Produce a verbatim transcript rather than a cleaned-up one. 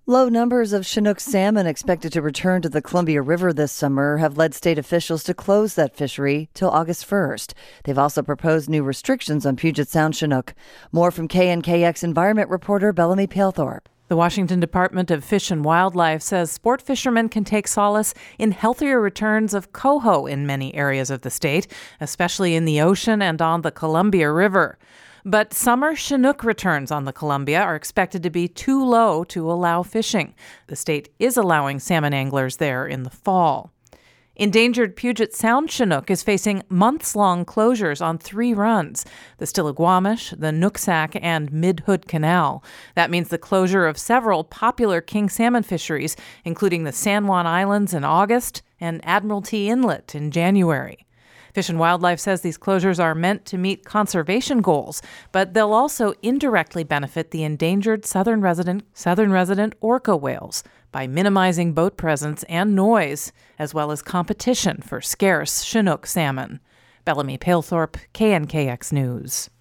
Low numbers of Chinook salmon expected to return to the Columbia River this summer have led state officials to close that fishery till August first. They've also proposed new restrictions on Puget Sound Chinook. More from K N K X environment reporter Bellamy Palethorpe. The Washington Department of Fish and Wildlife says sport fishermen can take solace in healthier returns of coho in many areas of the state, especially in the ocean and on the Columbia River. But summer Chinook returns on the Columbia are expected to be too low to allow fishing. The state is allowing salmon anglers there in the fall. Endangered Puget Sound Chinook is facing months-long closures on three runs: the Stillaguamish, the Nooksack, and Mid-Hood Canal. That means the closure of several popular king salmon fisheries, including the San Juan Islands in August and Admiralty Inlet in January. Fish and Wildlife says these closures are meant to meet conservation goals, but they'll also indirectly benefit the endangered southern resident southern resident orca whales by minimizing boat presence and noise, as well as competition for scarce Chinook salmon. Bellamy Palethorpe, K N K X News.